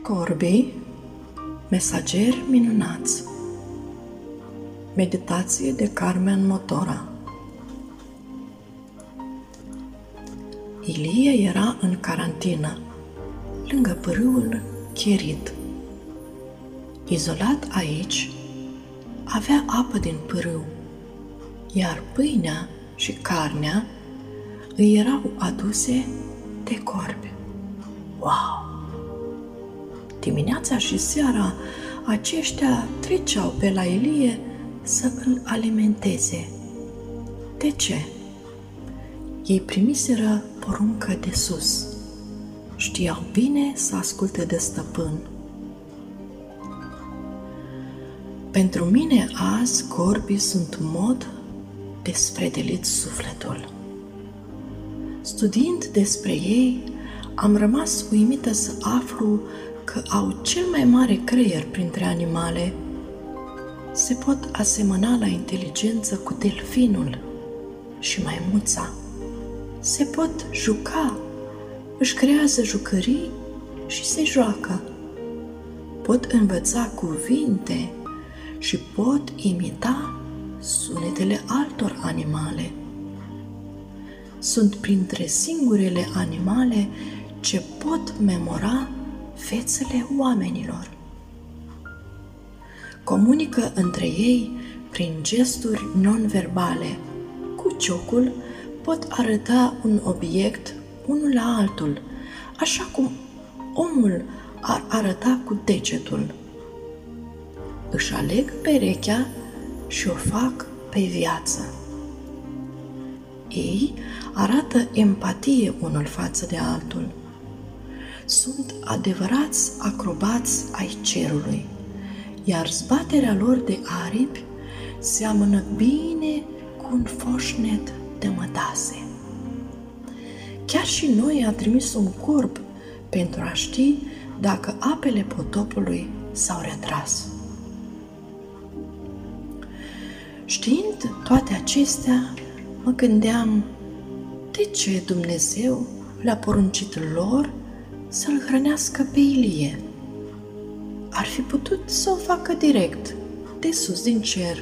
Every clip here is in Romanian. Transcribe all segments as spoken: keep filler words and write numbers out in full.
Corbii, mesageri minunați. Meditație de Carmen Motora. Ilie era în carantină, lângă pârâul Cherit. Izolat aici, avea apă din pârâu, iar pâinea și carnea îi erau aduse de corbi. Wow! Dimineața și seara aceștia treceau pe la Ilie să îl alimenteze. De ce? Ei primiseră poruncă de sus. Știau bine să asculte de stăpân. Pentru mine azi corbii sunt mod de sfredelit sufletul. Studiind despre ei, am rămas uimită să aflu că au cel mai mare creier printre animale. Se pot asemăna la inteligență cu delfinul și maimuța. Se pot juca, își creează jucării și se joacă. Pot învăța cuvinte și pot imita sunetele altor animale. Sunt printre singurele animale ce pot memora fețele oamenilor. Comunică între ei prin gesturi non-verbale. Cu ciocul pot arăta un obiect unul la altul, așa cum omul ar arăta cu degetul. Își aleg perechea și o fac pe viață. Ei arată empatie unul față de altul. Sunt adevărați acrobați ai cerului, iar zbaterea lor de aripi seamănă bine cu un foșnet de mătase. Chiar și noi a trimis un corb pentru a ști dacă apele potopului s-au retras. Știind toate acestea, mă gândeam, de ce Dumnezeu le-a poruncit lor să-l hrănească pe Ilie? Ar fi putut să o facă direct, de sus din cer.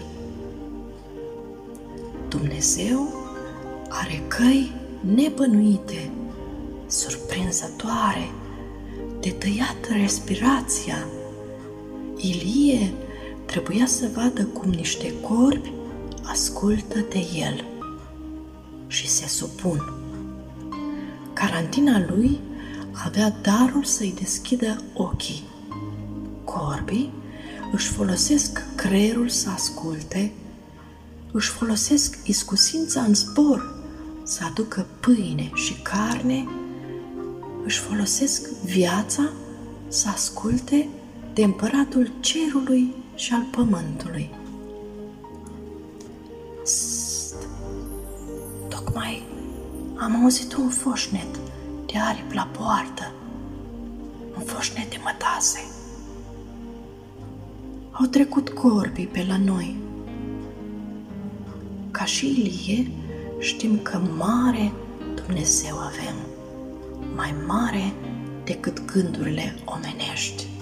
Dumnezeu are căi nebănuite, surprinzătoare, de tăiat respirația. Ilie trebuia să vadă cum niște corbi ascultă de el și se supun. Carantina lui avea darul să-i deschidă ochii. Corbii își folosesc creierul să asculte, își folosesc iscusința în zbor să aducă pâine și carne, își folosesc viața să asculte de împăratul cerului și al pământului. Sst! Tocmai am auzit un foșnet de aripi la poartă, un foșnet de mătase. Au trecut corbii pe la noi. Ca și Ilie, știm că mare Dumnezeu avem, mai mare decât gândurile omenești.